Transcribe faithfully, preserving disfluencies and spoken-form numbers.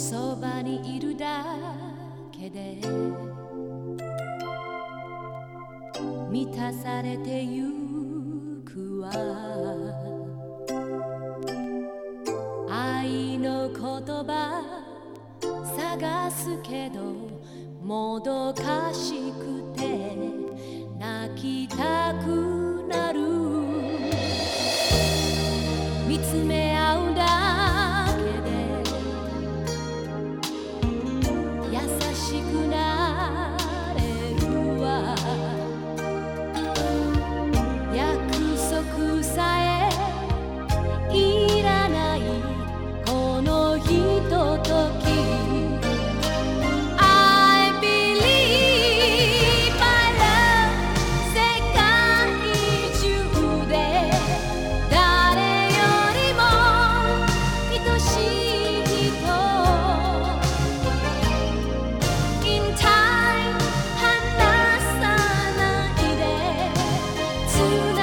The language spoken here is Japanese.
そばにいるだけで満たされてゆくわ。愛の言葉探すけどもどかしくて泣きたくなる。見つめ合うだけで優しくなれるわ。約束さえいらないこのひととき。つな